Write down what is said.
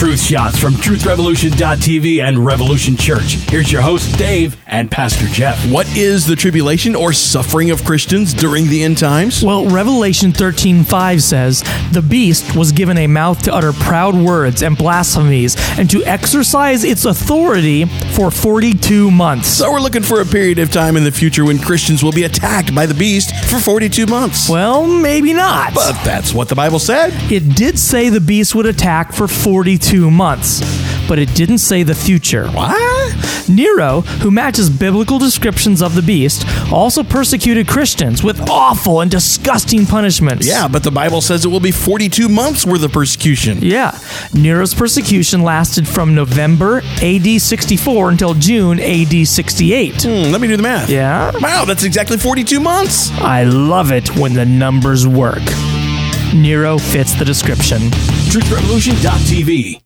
Truth Shots from TruthRevolution.tv and Revolution Church. Here's your host, Dave, and Pastor Jeff. What is the tribulation or suffering of Christians during the end times? Well, Revelation 13:5 says, "The beast was given a mouth to utter proud words and blasphemies, and to exercise its authority for 42 months." So we're looking for a period of time in the future when Christians will be attacked by the beast for 42 months. Well, maybe not. But that's what the Bible said. It did say the beast would attack for 42 months, but it didn't say the future. What? Nero, who matches biblical descriptions of the beast, also persecuted Christians with awful and disgusting punishments. Yeah, but the Bible says it will be 42 months worth of persecution. Yeah. Nero's persecution lasted from November AD 64 until June AD 68. Let me do the math. Yeah? Wow, that's exactly 42 months. I love it when the numbers work. Nero fits the description. TruthRevolution.tv.